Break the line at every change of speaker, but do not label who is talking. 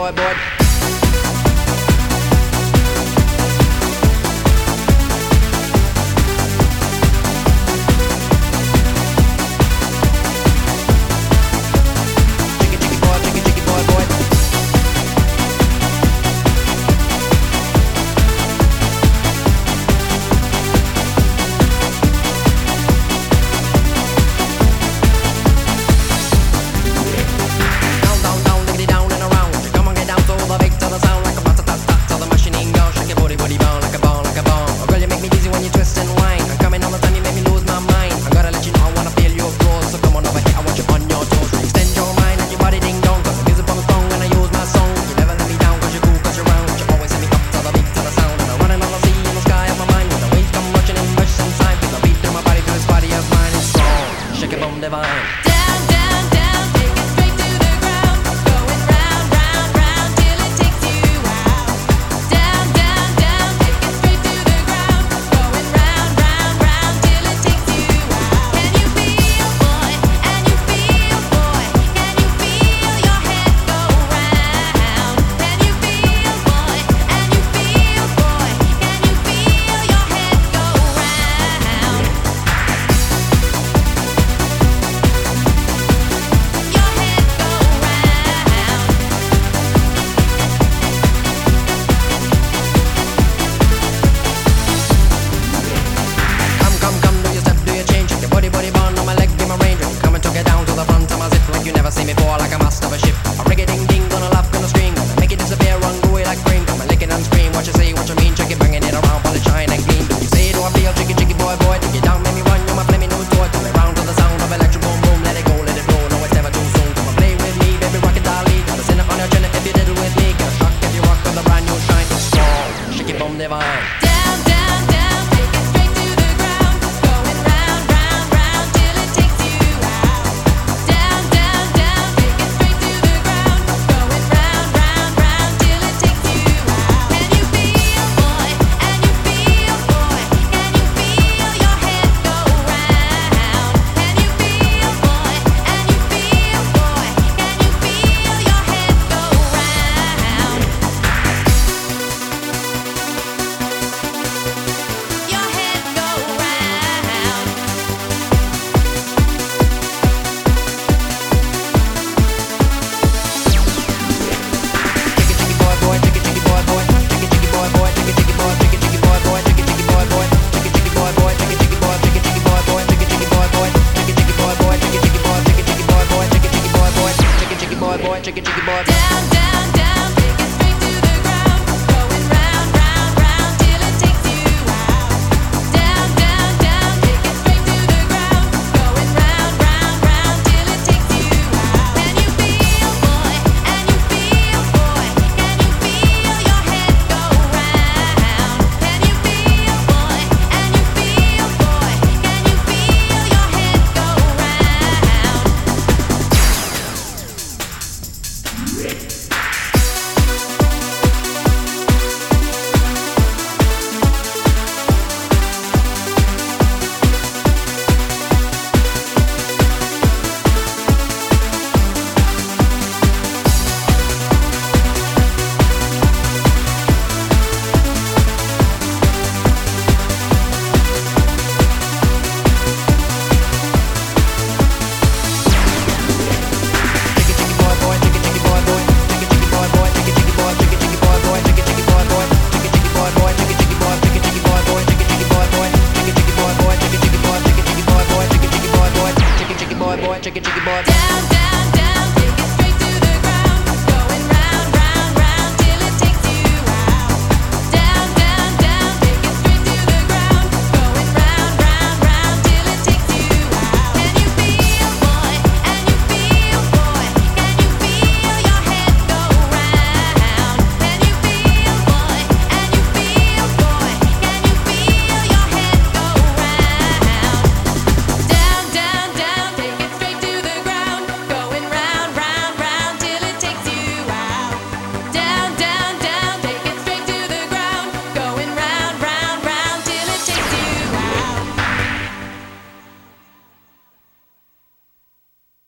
boy, boy. Divine.
Down, down, down, take it straight to the ground. Going round, round, round till it takes you out. Down, down, down, take it straight to the ground. Going round, round, round till it takes you out. Can you feel, boy? And you feel, boy? Can you feel your head go round? Can you feel, boy? And you feel, boy? Can you feel your head go round?
See me fall like a mast of a ship. A rig-a-ding-ding, gonna laugh, gonna scream, gonna make it disappear, run, go away like cream. Come and lick it and scream, what you say, what you mean, check it, banging it around, while it shine and gleam. Do you say, do I feel, chicky, chicky, boy, boy, take it down, make me run, you're my flaming new toy. Come around to the sound of electric boom, boom, let it go, let it blow, no, it's never too soon. Come and play with me, baby, rock it, dolly. Gotta send it on your chin if you did it with me. Get a shock if you rock with a brand new shine. It's strong, shake it, boom, divine.